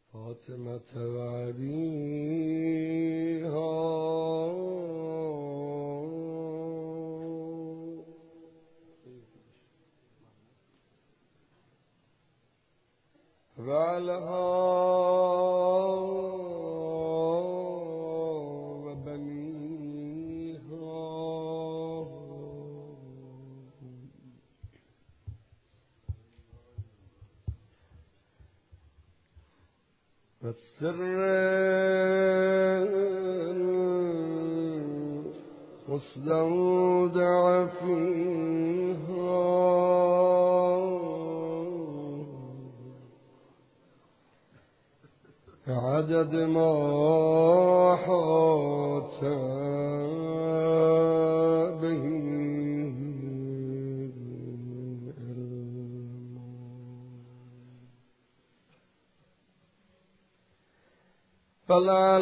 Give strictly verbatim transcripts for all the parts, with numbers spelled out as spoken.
فاطمة وأبيها وعلها وبنيها والسر مستودع فيها عدد ما حاط به فلا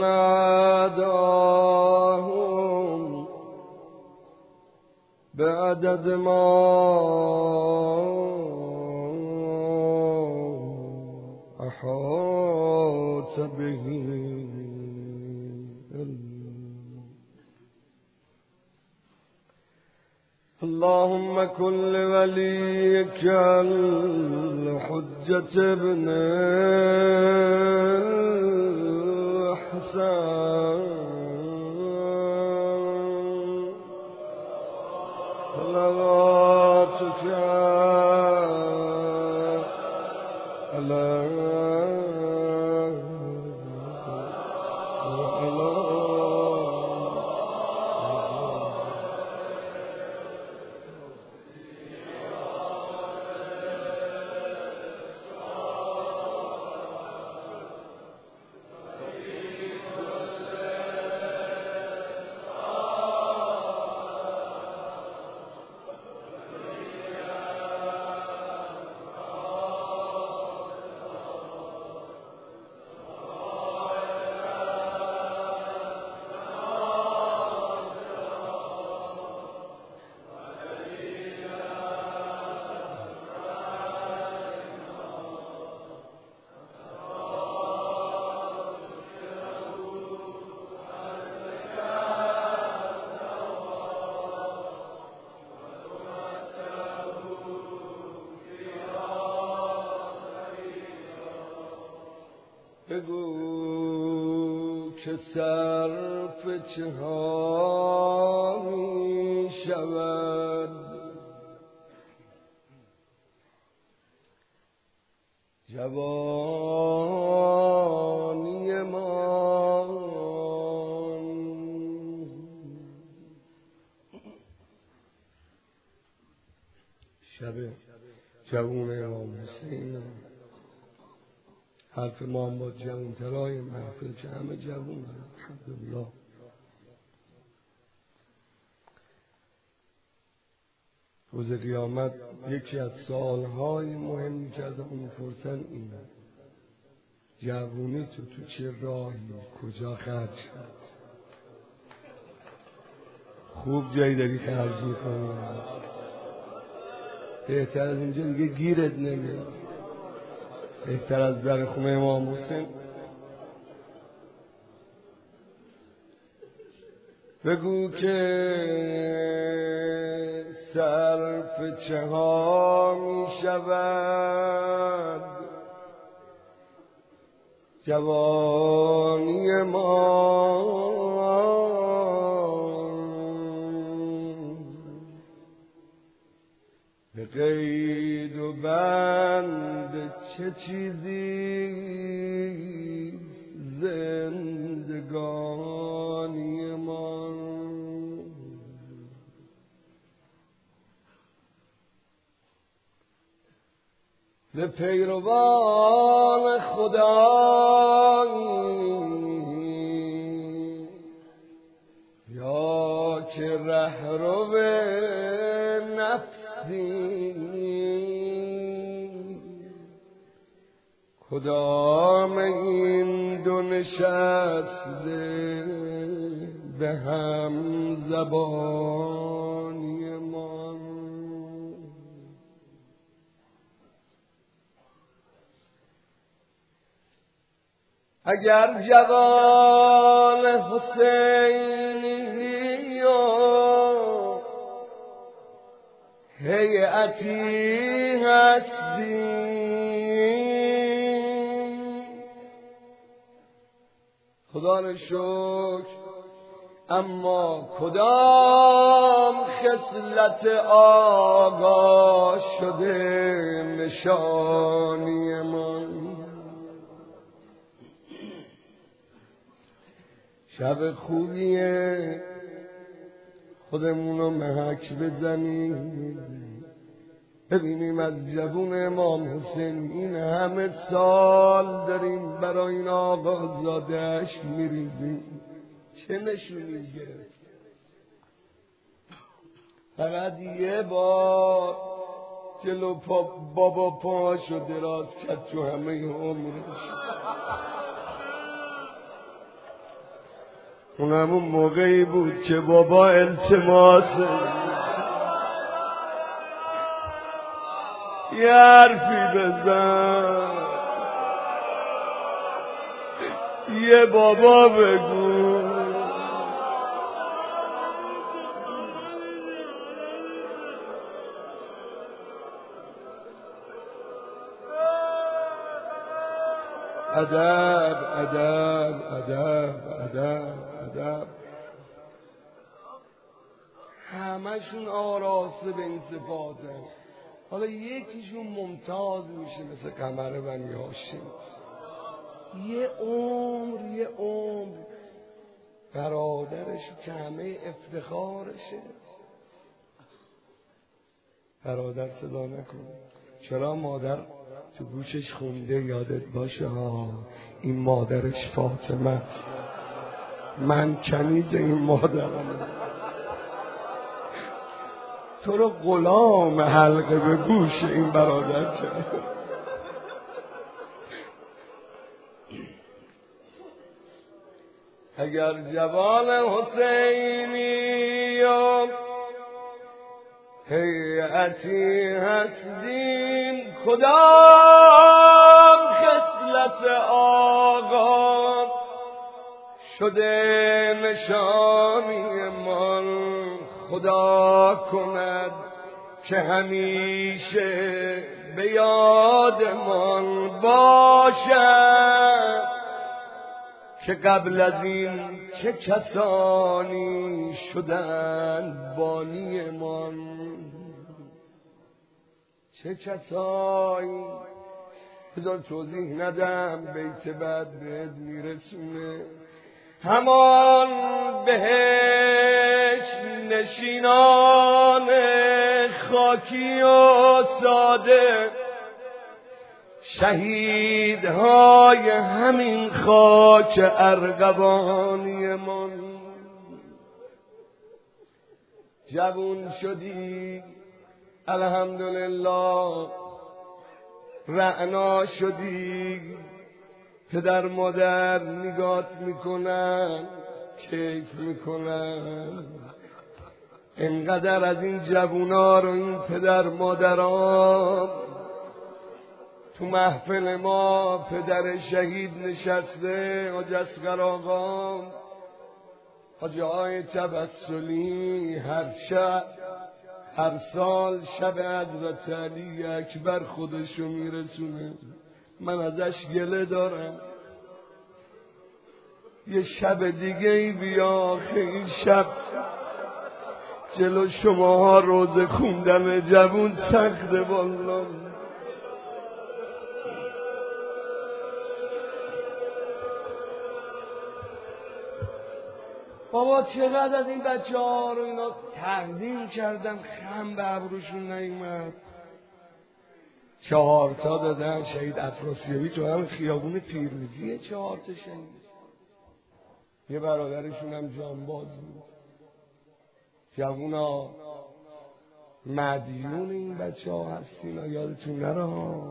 ناداهم بعدد ما أحاط به اللهم كن لوليك الحجة ابن الحسن صلواتك على بگو که صرف چه ها می شود جوانی من شب جوون امام حسین حرف ما هم با جوانترهای محفل که همه جوان الحمدلله. روز قیامت یکی از سوالهای مهمی که از اون میپرسن اینه: جوونی تو تو چه راهی کجا خرج شد؟ خوب جایی داری خرج میکنی، بهتر از اینجا دیگه گیرت نمیاد. بهتر از در خونه امام حسین. بگو که صرف چه ها می شود جوانی ما به قید و بند چه چیزی زندگانی من. به پیروان خدایی یا که رهرو نفسی کدام این دو نشسته به هم زبانی من. اگر جوان حسینی و هیئتی هستی، خدا را شکر، اما کدام خصلت آگاه شده نشانی من؟ شب خوبیه خودمونو محک بزنیم، ببینیم از جوون امام حسین این همه سال داریم برای این آقازادهش میریزیم، چه نشونی گرفت؟ فقط یه بار جلو پا بابا پاشو دراز کرد تو همه عمرش، اون همون موقعی بود که بابا التماسه یه حرفی بزن، یه بابا بگو. ادب ادب ادب ادب ادب. همشون آراسته به این صفاته. حالا یکیشون ممتاز میشه مثل قمر بنی هاشم، یه عمر یه عمر برادرش که همه افتخارشه. برادر صدا نکنه، چرا مادر تو گوشش خونده یادت باشه ها این مادرش فاطمه است، من کنیز این مادرم، تو رو غلام حلقه به گوش این برادر کرد. اگر جوان حسینی و هیئتی هستیم، کدام خصلت آقا شده نشانی من؟ خدا کند که همیشه به یادمان باشد که قبل از این چه کسانی شدن بانی من. چه کسایی؟ بذار توضیح ندم، بیت بعد بهت میرسونه. همان بهش نشینان خاکی و ساده، شهیدهای همین خاک ارغوانی من. جوون شدی الحمدلله، رعنا شدی، پدر مادر نگات میکنن، کیف میکنن. اینقدر از این جوونا رو این پدر مادران تو محفل ما، پدر شهید نشسته، حاج اصغر آقا، حاجی های تبسلی، هر شب هر سال شب حضرت علی اکبر خودشو میرسونه. من ازش گله دارم یه شب دیگه ای بیا، خیلی شب جلو شماها روزه خوندن جوون سخته والله. بابا چقدر از این بچه ها رو اینا تقدیم کردن، خم به ابروشون نیومد. چهار تا دادن شهید افراسیابی تو هم خیابون پیروزیه، چهار تا شهید. یه برادرشون هم جانباز بود. جوونا مدیون این بچه ها هستین، یادتون نره.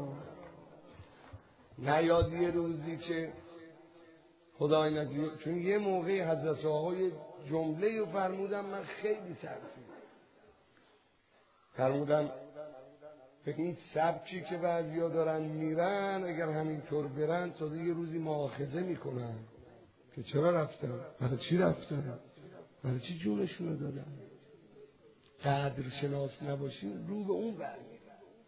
نیاد یه روزی که خدای نگیر، چون یه موقعی حضرت آقای جمله رو فرمودن من خیلی ترسیدم. فرمودن به این سبکی که بعضیا دارن میرن اگر همینطور برن تا یه روزی مؤاخذه میکنن که چرا رفتن؟ برای چی رفتن؟ برای چی جونشونو دادن؟ قدر شناس نباشین رو به اون برمیرن.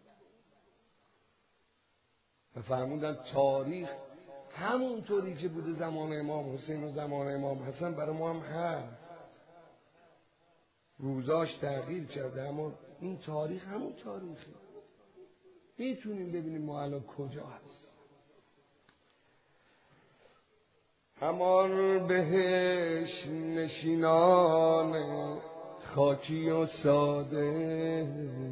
و فرمودن تاریخ همونطوری که بوده زمان امام حسین و زمان امام حسن برای ما هم هست. روزاش تغییر کرده اما این تاریخ همون تاریخه. میتونیم ببینیم ما الان کجا هست. همان بهش نشینان خاکی و ساده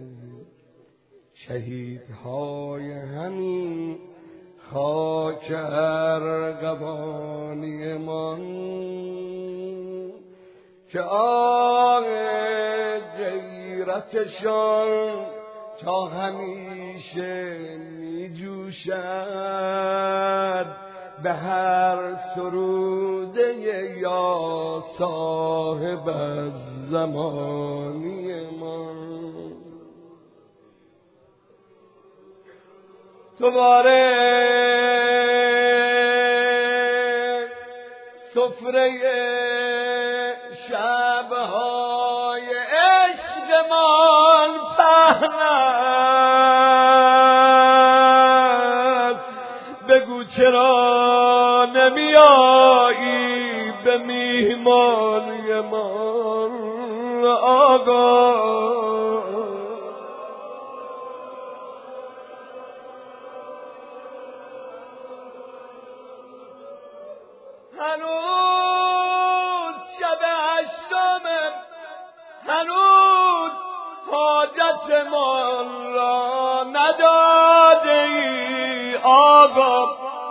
شهیدهای همین خاک ارغوانی من که آه غیرتشان تا همیشه می جوشد به هر سروده یا صاحب الزمانی من. دوباره سفره شبهای عشقمان پهن است. بگو چرا نمیایی به میهمانی من آقا. هنوز شب هشتم، هنوز حاجتمان را نداده ای آقا.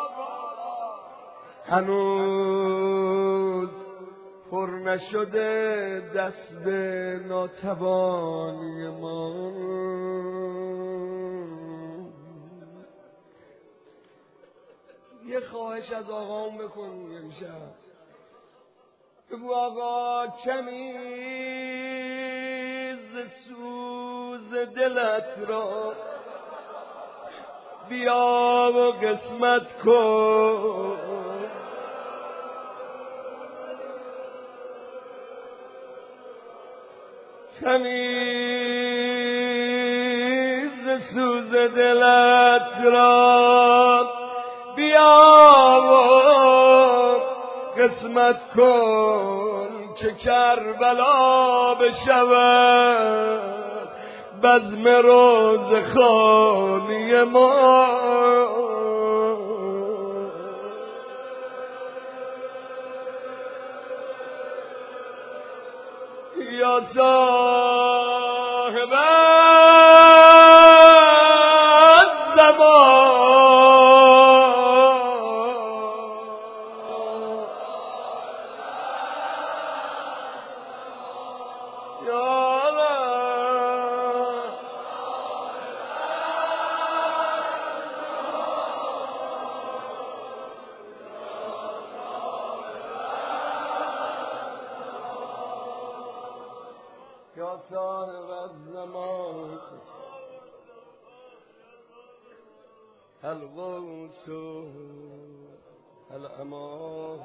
هنوز پر نشده دست ناتوانی من. یه خواهش از آقام بکن امشب. بگو آقا کمی ز سوز دلت را بیا و قسمت کن. کمی ز سوز دلت را بیا و قسمت کن که کربلا بشود بزم روز خانی ما. یا صاحب الزمان یا صاحب الزمان الغوث الامان.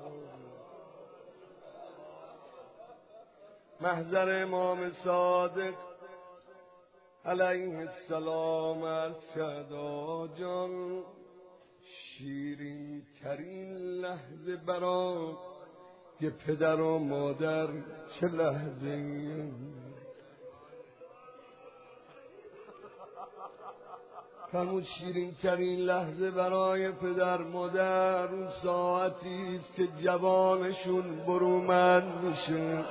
محضر امام صادق علیه السلام از شدا جان شیرین ترین لحظه برام یه پدر و مادر چه لحظه ای. همون شیرین ترین لحظه برای پدر مادر اون ساعتی است که جوانشون برومند میشه.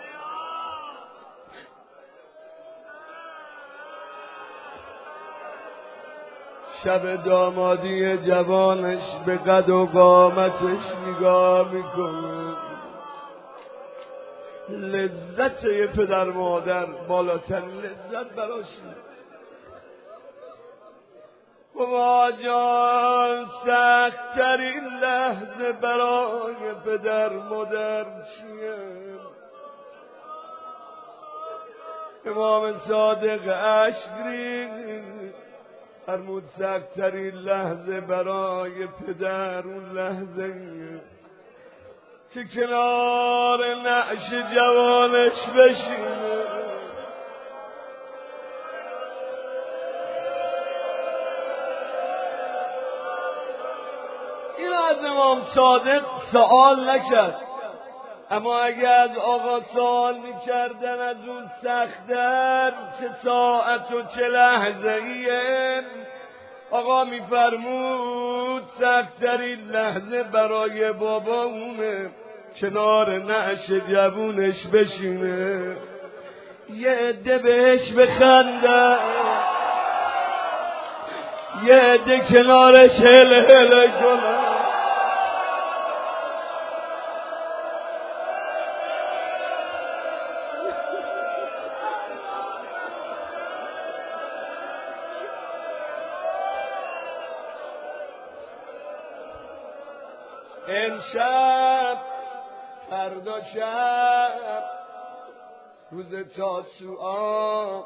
شب دامادی جوانش به قد و قامتش نگاه میکنه. لذت یه پدر مادر بالاترین لذت براشه. بابا جان سخت‌ترین لحظه برای پدر مادر چیه؟ امام صادق اشک ریخت، فرمود سخت‌ترین لحظه برای پدر اون لحظه که کنار نعش جوانش بشینه. این از امام صادق سوال نکرد، اما اگر از آقا سوال میکردن از اون سخت‌تر چه ساعت و چه لحظه ایه، آقا میفرمود سخت‌ترین لحظه برای بابا اونه کنار نعش جوونش بشینه، یه عده بهش بخنده، یه عده کنارش هل هل کنه. امشب فردا شب روز تاسوعا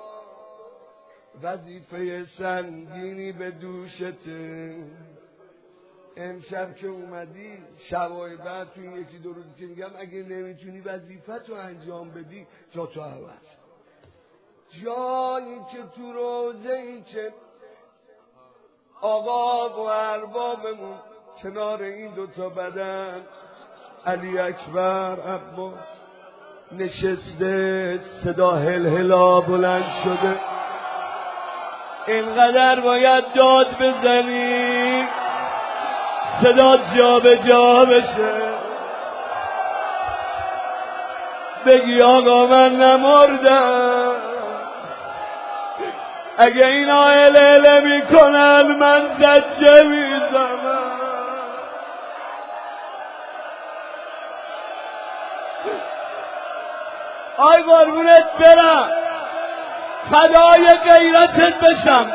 وظیفه سنگینی به دوشته. امشب که اومدی شبای بعد تو این یکی دو روزی که میگم اگه نمیتونی وظیفت رو انجام بدی جا تو عوض، جایی که تو روزه‌ای که آقا و اربابمون کنار این دوتا بدن علی اکبر عباس نشسته، صدا هل هلا بلند شده، اینقدر باید داد بزنی صدا جا به جا بشه، بگی آقا من نمردم، اگه اینا هل هل میکنن من زجه میزنم. آی قربونت برم، فدای غیرتت بشم.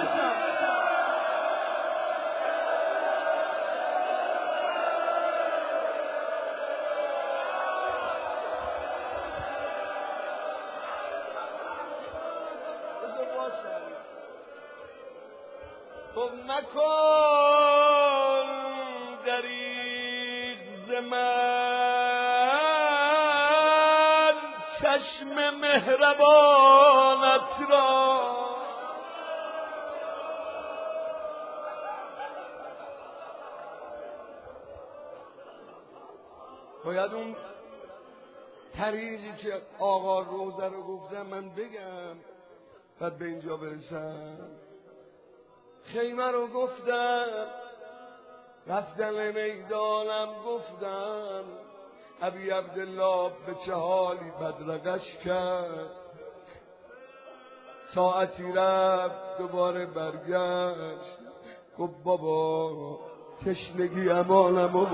خب نکن دریغ ز من چشم مهربانت را، باید اون طریقی که آقا روزه رو گفتم من بگم بعد به اینجا برسم. خیمه رو گفتم، رفتن میدانم گفتم، ابی عبدالله به چه حالی بدرقش کرد، ساعتی رفت دوباره برگشت، گفت بابا تشنگی امانم و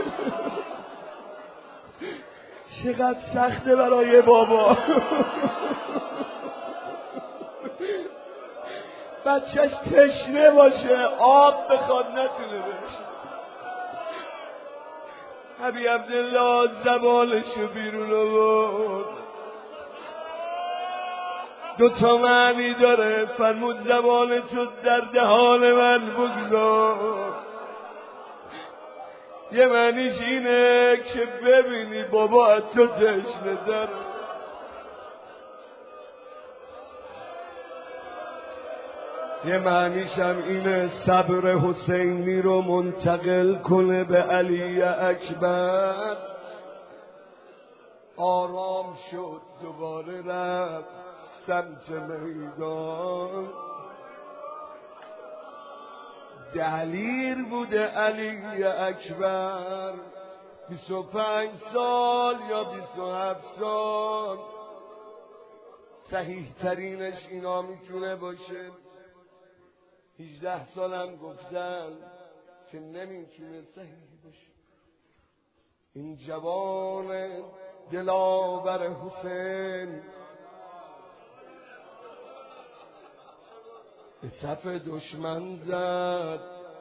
چقدر سخته برای بابا بچهش تشنه باشه آب بخواد نتونه بشه. ابی عبدالله زبانشو بیرون آورد، دو تا معنی داره، فرمود زبانشو در دهان من بگذار، یه معنیش اینه که ببینی بابا از تو تشنه داره، یه معنیش هم اینه صبر حسینی رو منتقل کنه به علی اکبر. آرام شد دوباره رفت سمت میدان، دلیر بوده علی اکبر، بیست و پنج سال یا بیست و هفت سال، صحیح ترینش اینا میتونه باشه. هجده سالم گفتن که نمیتونه صحیح باشه. این جوان دلاور حسین به صف دشمن زد،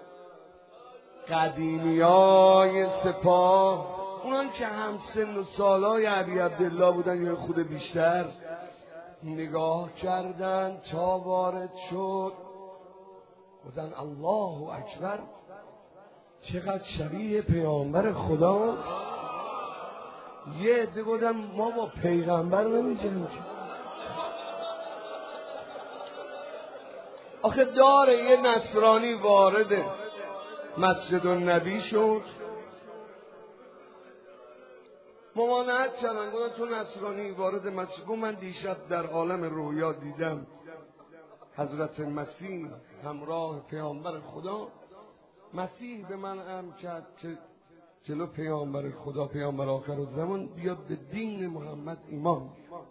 قدیمیای سپاه، اونان که هم سن و سالای ابی عبدالله بودن یا خود بیشتر، نگاه کردن تا وارد شد، گفتن الله اکبر، چقدر شبیه پیامبر خداست. یه عده گفتن ما با پیغمبر نمی‌جنگیم. آخه داره یه نصرانی وارد مسجد النبی شد، ممانعت کردن، گفتن تو نصرانی وارد مسجد. گفت من دیشب در عالم رویا دیدم حضرت مسیح همراه پیامبر خدا. مسیح به من امر کرد که جلو پیامبر خدا، پیامبر آخرالزمان، بیاد به دین محمد ایمان.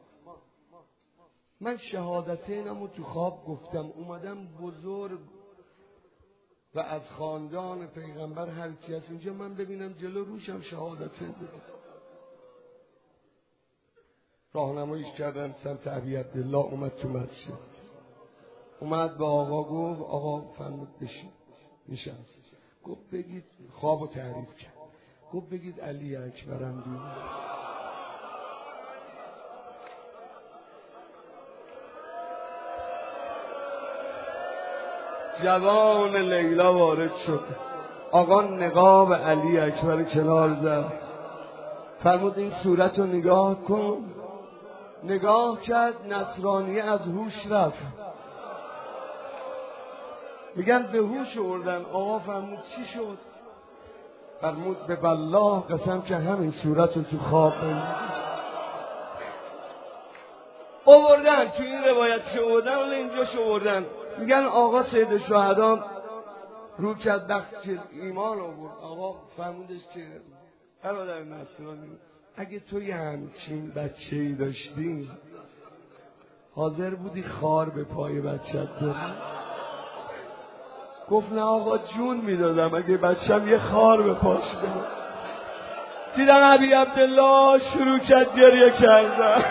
من شهادتینم رو تو خواب گفتم، اومدم بزرگ و از خاندان پیغمبر هر کی هست اینجا من ببینم جلو روشم شهادتین بدم. راهنماییش کردم سمت ابی عبدالله. اومد تو مسجد، اومد به آقا گفت آقا فرمود بشین. نشست. گفت بگید، خوابو تعریف کرد، گفت بگید علی اکبرم دو. جوان لیلا وارد شد، آقا نقاب علی اکبر کنار زد، فرمود این صورت رو نگاه کن. نگاه کرد، نصرانی از هوش رفت. میگن به هوش آوردن. آقا فرمود چی شد؟ فرمود به بالله قسم که همین صورت رو تو خواب آوردن. تو این روایت شو آوردن ولی اینجا شو آوردن. میگن آقا سید شهدا رو کرد وقت که ایمان آورد، آقا فرمودش که برادر نصرانی اگه تو یه همچین بچه ای داشتی حاضر بودی خار به پای بچه‌ت بری؟ گفت نه آقا جون میدادم اگه بچم یه خار به پاش بره. دیدم ابی عبدالله شروع کرد گریه کردن.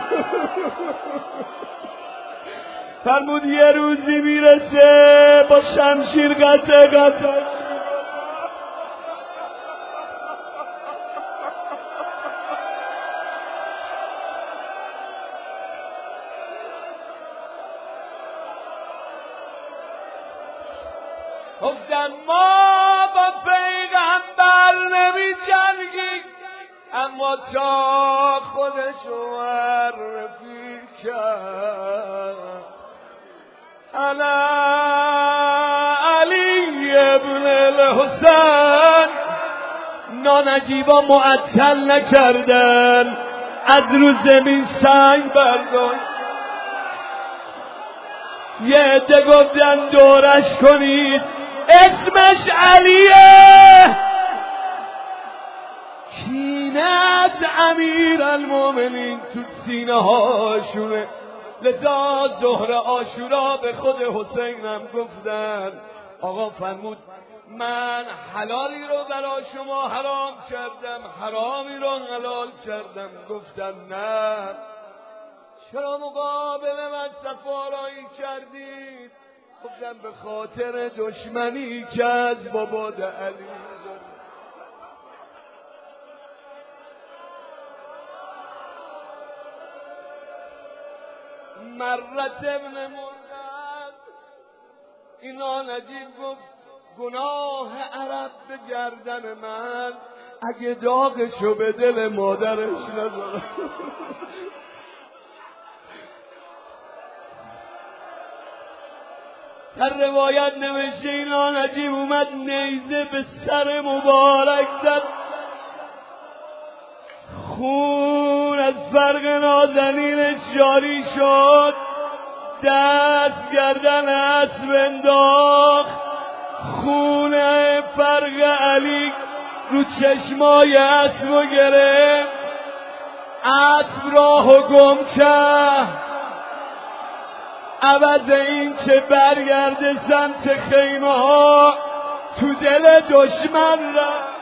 فرمود یه روزی میرسه با شمشیر قطع قطع. گفتن ما با پیغمبر نمی جنگیم، اما تا خودشو معرفی کرد انا علی ابن الحسین، نانجیبا معطل نکردن، از رو زمین سنگ برداشت. یه عده گفتن دورش کنید، اسمش علیه، کینه از امیر المومنین تو سینه هاشونه. لذا ظهر عاشورا به خود حسینم گفتن. آقا فرمود من حلالی رو برای شما حرام کردم، حرامی رو حلال کردم. گفتن نه، چرا مقابل من سفارایی کردید؟ گفتم به خاطر دشمنی که از باباد علی دارم. مرت ابن مرد اینا نجیب گفت گناه عرب به گردن من، اگه داغشو به دل مادرش نذارم. در روایت نوشته اینا نجیب اومد نیزه به سر مبارک زد، خون از فرق نازنینش جاری شد، دست گردن اسب انداخت، خون فرق علی رو چشمای اسب گرفت، اسب راهو گم کرد. عوض این که برگرده سمت خیمه ها تو دل دشمن رفت.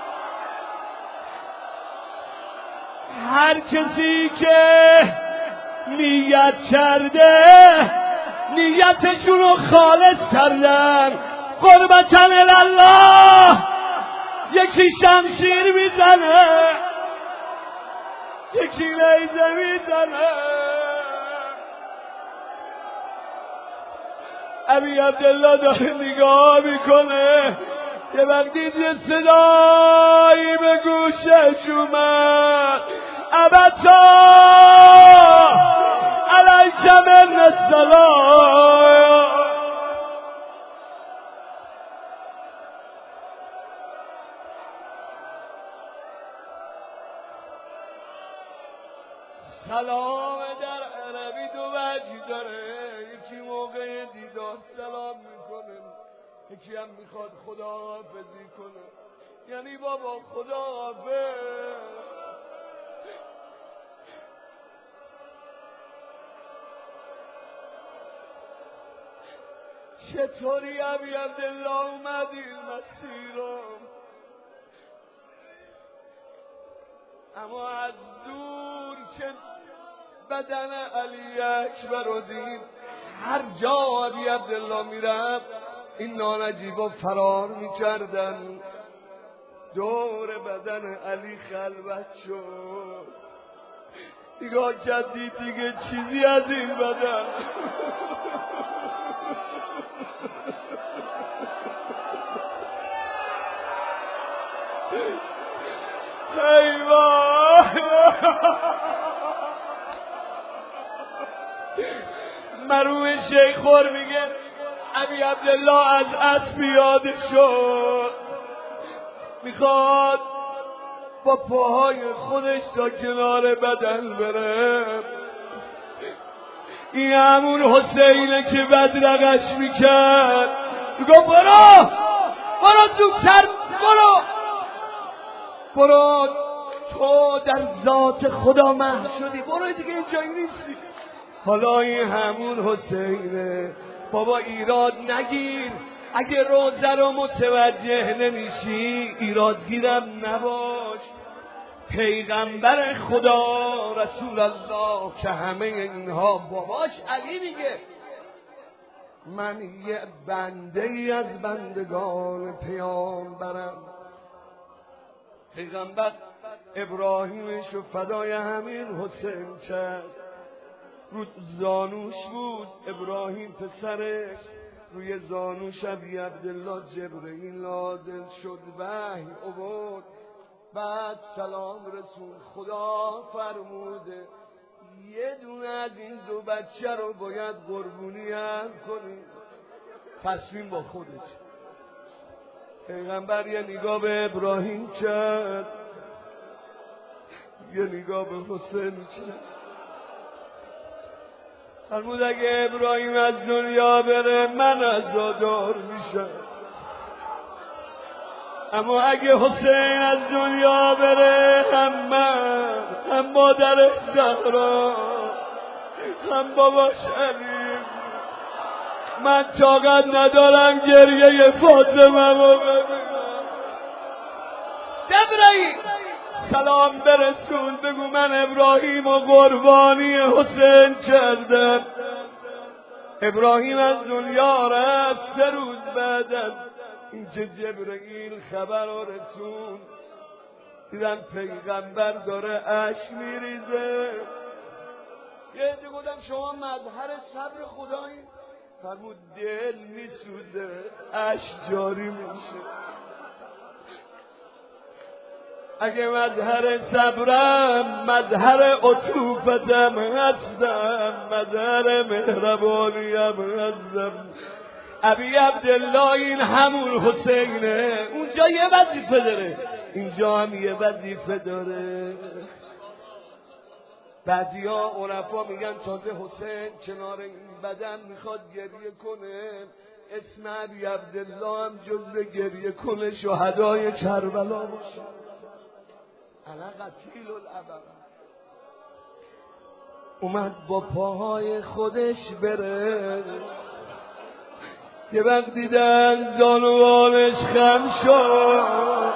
هر کسی که نیت کرده نیتشون رو خالص کردن، قربتن الله، یکی شمشیر میزنه، یکی نیزه میزنه. ابی عبدالله داره نگاه میکنه. یه وقتی یه صدایی به گوشش اومد، ابتا علیک من السلام. سلام در عربی دو وجه داره، یکی موقع دیدار سلام میکنه، یکی هم میخواد خداحافظی کنه، یعنی بابا خداحافظ. چطوری ابی عبدالله اومدی مسیرم؟ اما از دور که بدن علی اکبر رو دید، هر جا ابی عبدالله میرفت این نانجیبا فرار میکردن، دور بدن علی خلوت شد. نگاه کرد دید دیگه چیزی از این بدن ای وای. مرحوم شیخ خور میگه ابی عبدالله از اسب پیاده شد، میخواد با پاهای خودش تا کنار بدن بره. این همون حسینه که بدرقش میکرد، میگو برو برو زودتر برو برو، تو در ذات خدا محو شدی، برو دیگه اینجایی نیستی. حالا این همون حسینه. بابا ایراد نگیر، اگه روزه رو متوجه نمیشی ایرادگیرم نباش. پیغمبر خدا رسول الله که همه اینها باباش علی میگه من یه بنده ای از بندگان پیامبرم. پیغمبر ابراهیمش و فدای همین حسین کرد، رو زانوش بود ابراهیم پسرش، روی زانوش ابی عبدالله جبرئیل نازل شد، وحی آورد، بعد سلام رسول. خدا فرموده یه دونه از این دو بچه رو باید قربونی هم کنی. تصمیم با خودش. پیغمبر یه نگاه به ابراهیم کرد، یه نگاه به حسین کرد، فرمود اگه ابراهیم از دنیا بره من عزادار میشم، اما اگه حسین از دنیا بره هم من هم مادر زهرا هم باباش علی، من طاقت ندارم گریه فاطمه رو ببینم. جبرئیل سلام برسون، بگو من ابراهیم و قربانی حسین کردم. ابراهیم از دنیا رفت، سه روز بعد از اینکه جبرئیل خبر رو رسون، دیدم پیغمبر داره اشک میریزه. یه عده گفتم شما مظهر صبر خدایی؟ فرمود دل میسوزه اشک جاری میشه. اگه مظهر صبرم مظهر عطوفتم هستم، مظهر مهربانیم هستم. ابی عبدالله این همون حسینه، اونجا یه وظیفه داره اینجا هم یه وظیفه داره. بعضی ها عرفا میگن تازه حسین کنار این بدن میخواد گریه کنه، اسم ابی عبدالله هم جزو گریه کنه شهدای کربلا باشه. انا قتیل الابد. اومد با پاهای خودش بره، یه وقت دیدن زانوانش خم شد،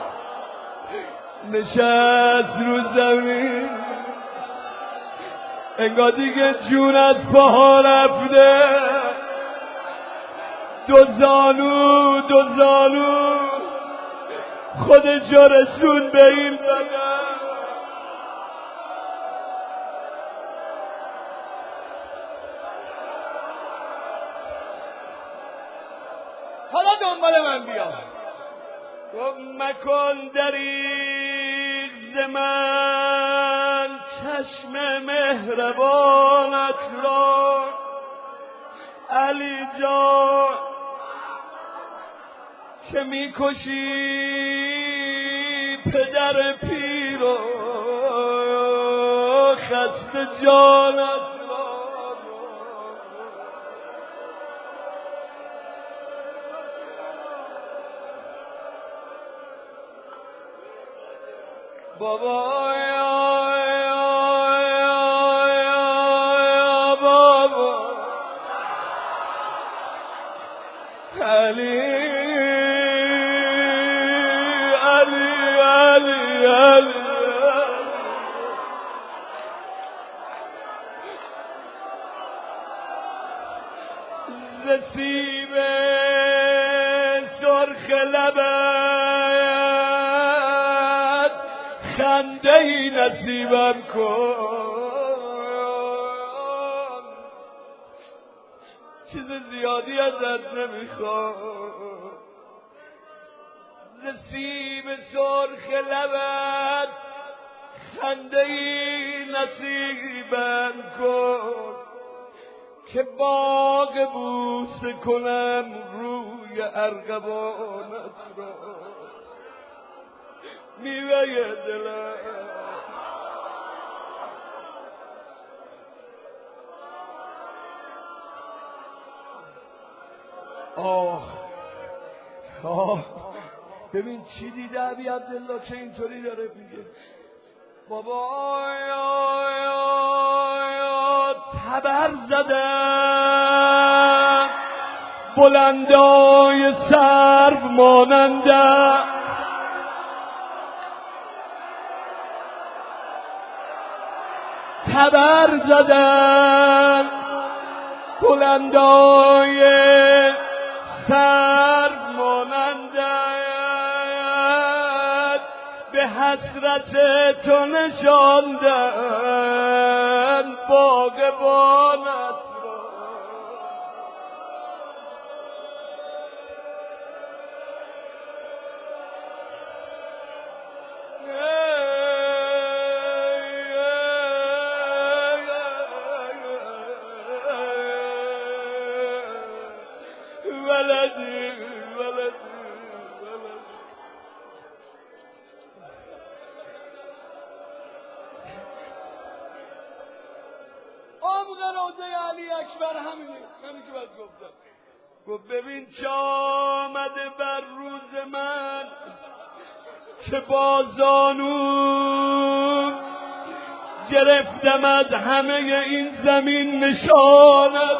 نشست رو زمین، انگار دیگه جون از پاها رفته. دو زانو دو زانو خودش رسون به این بدن. دنبال من بیا. گفت مکن دریغ ز من چشم مهربانت را علی جان، که میکشی پدر پیر و خسته جانت را. بابا یا یا بابا علی علی علی علی ز سیب سرخ لبت خنده ای نصیبم کن، چیز زیادی ازت نمیخوام. ز سیب سرخ لبت خنده ای نصیبم کن، که باغ بوسه کنم روی ارغوانت را. میوه دلم آه آه ببین چی دیده ابی عبدالله که اینطوری داره میگه. بابا یا یا یا تبر زدم بلندای سرو ماننده، تبر زدم بلندای سرو ماننده، به حسرت تو نشاندن باغبانت را. ولدی ولدی عمق روضه علی اکبر همینه، همین که باید گفتم. گفت ببین چه آمده بر روز من که با زانو گرفتم از همه این زمین نشانت.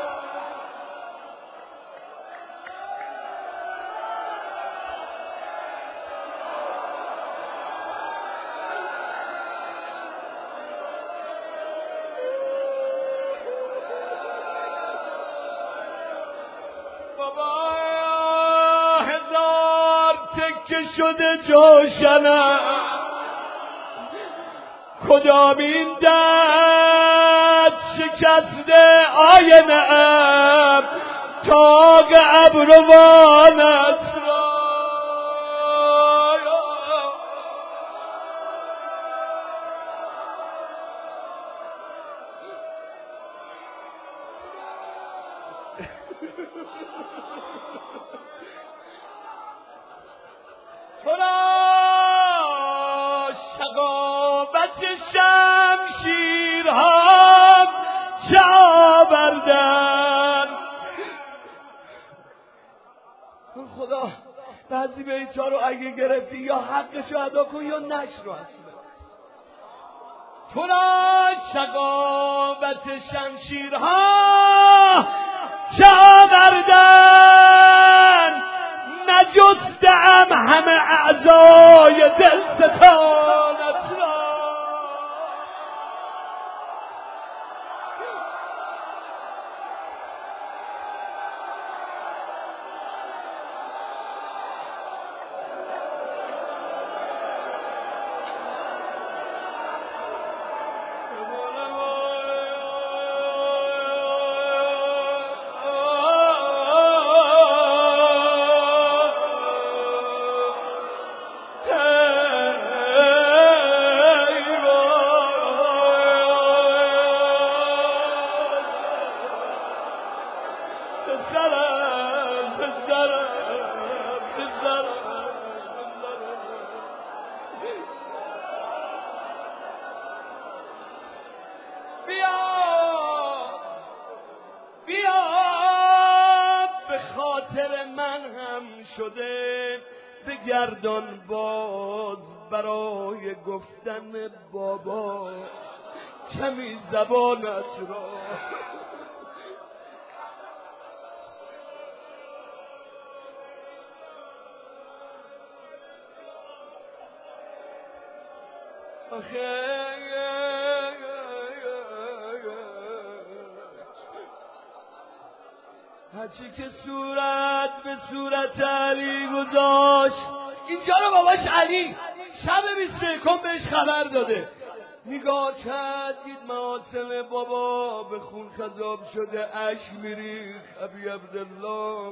بابا هزار تکه شده جوشنم، کدامین دست شکسته آینه ام تاق ابروانت را. تو را شقاوت شمشیرها چه آوردن. خدا بعضی بیت‌ها رو اگه گرفتی یا حقشو ادا کن یا نشر اصلا. تو را شقاوت شمشیرها چه آوردن، نجستم همه اعضای دلستانت را. شده بگردان باز برای گفتن بابا کمی زبانت را. آخه هرچی که صورت به صورت علی گذاشت، اینجا رو باباش علی شب بیست و یکم بهش خبر داده. نگاه کرد دید محاسن بابا به خون خضاب شده، اشک میریخت. ابی عبدالله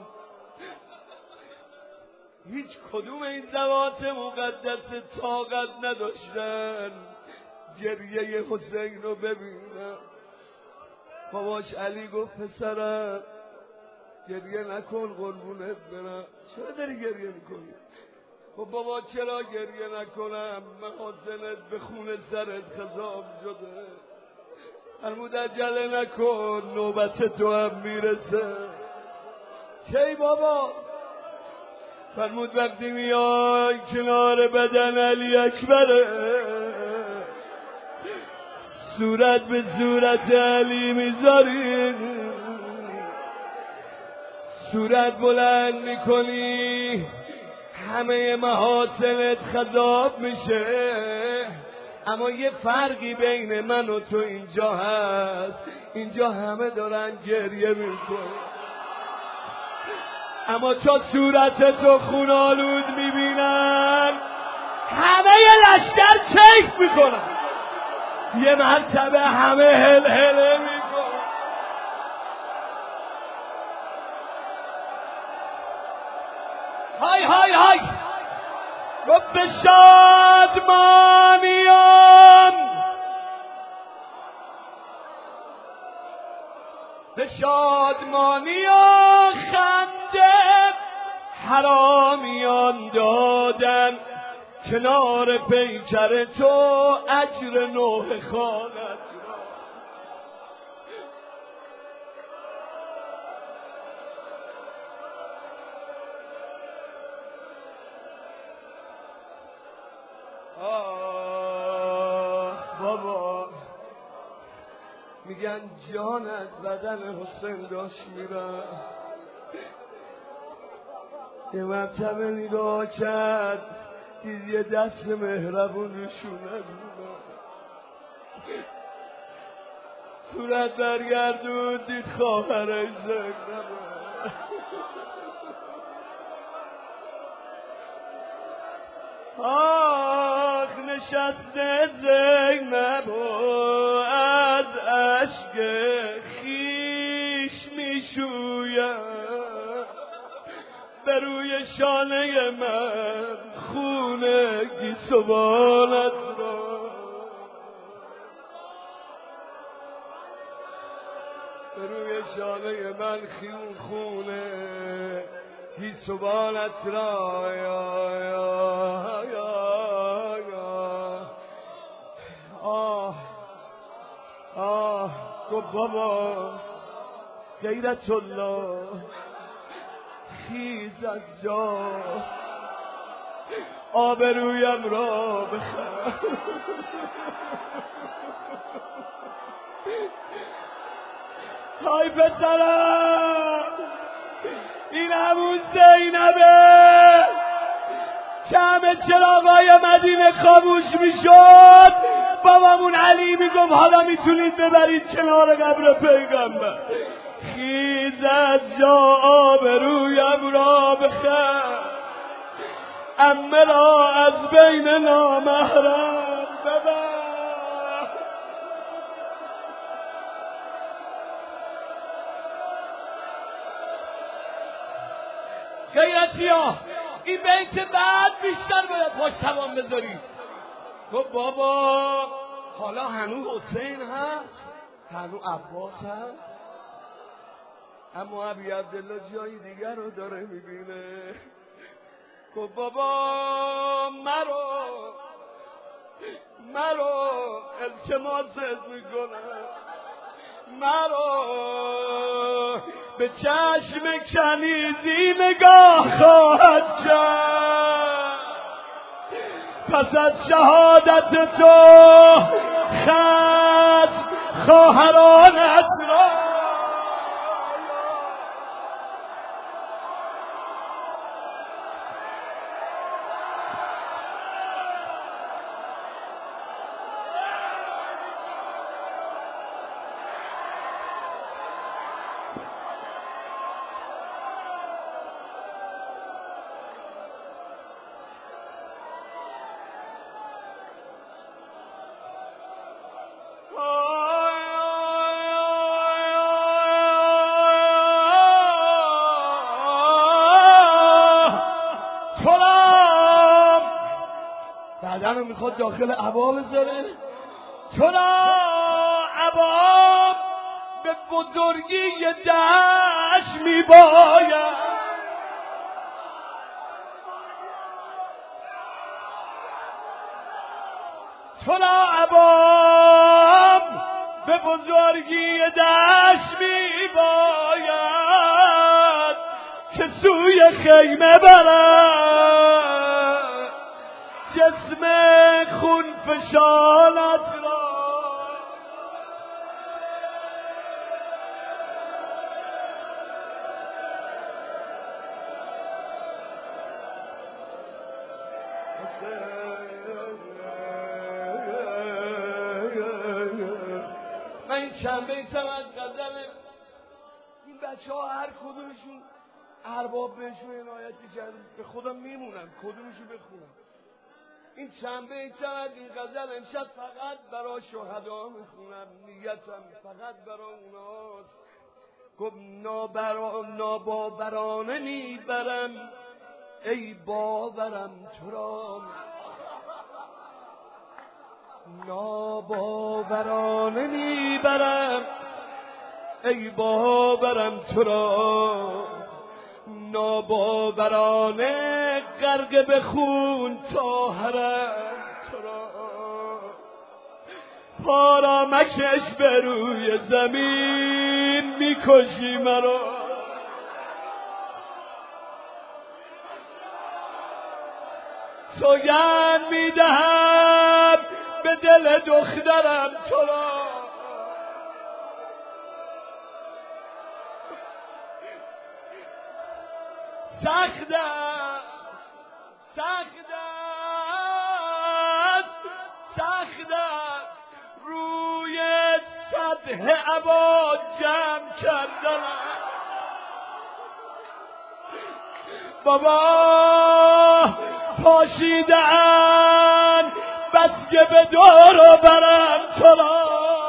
هیچ کدوم این ذوات مقدس طاقت نداشتن گریه حسین رو ببینن. باباش علی گفت پسرم گریه نکن قربونت برم. چرا داری گریه میکنی؟ خب بابا چرا گریه نکنم؟ محاسنت به خون سرت خضاب شده. فرمود عجله نکن نوبت تو هم میرسه. کی بابا؟ فرمود وقتی میای کنار بدن علی اکبره، صورت به صورت علی میذاری، صورت بلند میکنی، همه محاسنت خضاب میشه. اما یه فرقی بین من و تو اینجا هست، اینجا همه دارن گریه میکنن، اما تا صورت تو خونالود میبینن همه لشکر کیف میکنن. یه مرتبه همه هل هله میکنن. های های های گفت به شادمانیان، به شادمانیان خنده حرامیان دادن، کنار پیکر تو اجر نوح خانت بابا. میگن جان از بدن حسین داشت میرن. یه مرتبه نگاه کرد دید یه دست مهربون روشونه بود، صورت برگردون دید خواهرش زنده. آخ نشسته زینب و از اشک خیش میشوید، به روی شانه من خونه گیسوانت را، به روی شانه من خون خونه گیسوانت را. یا یا یا یا آه آه گفت بابا غیرت الله خیز از جا، آبرویم را بخر. های پسرم این همون زینبه که همه چراغای مدینه خاموش میشد. بابامون علی میگفت حالا میتونید ببرید کنار قبر پیغمبر. خیز از جا آبرویم را بخر، عمه را از بین نامحرم ببر. غیرتی ها این بیت بعد بیشتر باید پاش توان بذاری. گفت بابا حالا هنوز حسین هست، هنوز عباس هست، اما ابی عبدالله جای دیگر رو داره میبینه. گفت بابا مرو مرو التماست میکنم، مرو به چشم کنیزی نگاه خواهد کرد، پس از شهادت تو خشم خواهرانت را بعدن میخواد داخل عبا بذاره. چرا عبا به بزرگی دشت میباید، چرا عبا به بزرگی دشت میباید که سوی خیمه برد جسم خون فشانت را. من این چند بیتم از غزل این بچه ها هر کدومشون ارباب بهشون عنایتی کرد، به خودم میمونم کدومشو بخونم. این چند بیتم از این غزل امشب فقط برای شهدا میخونم، نیتم فقط برای اوناست. گفت ناباورانه میبرم ای باورم تو را، ناباورانه میبرم ای باورم تو را، ناباورانه غرق به خون طاهرم تو را. پا مکش به روی زمین میکشی مرا، سوگند میدهم به دل دخترم تو را. سخت است سخت است سخت است روی سطح عبا جمع کردنم. بابا پاشیدن بس که به دور و برم تو را.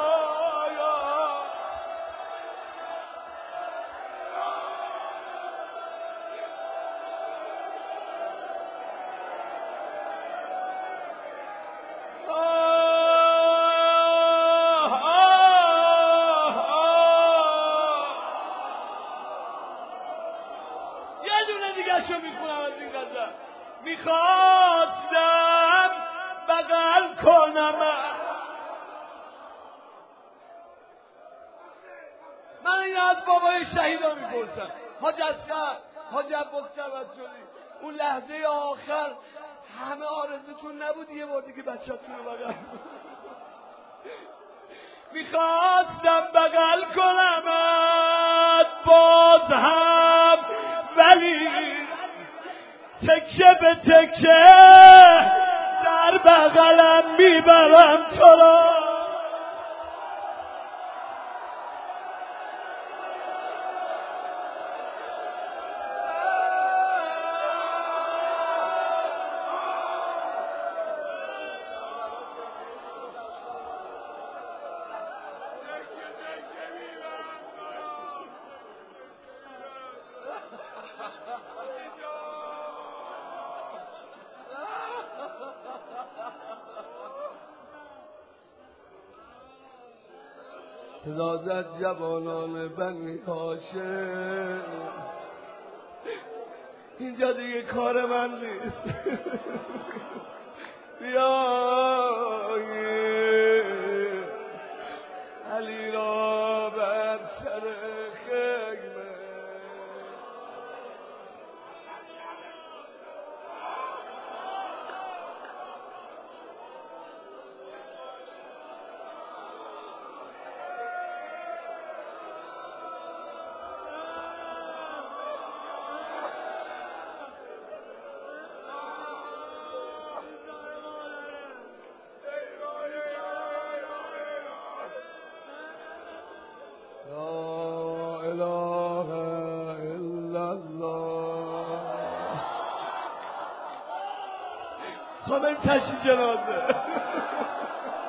میخواستم بغل کنم، من این از بابای شهیدا میپرسم. حاج اصغر حاج عباس سبت شدی اون لحظه آخر همه آرزوتون نبود یه بار دیگه بچه‌تون رو بغل میخواستم بغل کنم باز هم، ولی تکه به تکه در بغلم میبرم تو را. صدا زد جوانان بنی هاشم اینجا دیگه کار من نیست. بیایید علی را بر سر خیمه. خانم تشی جنازه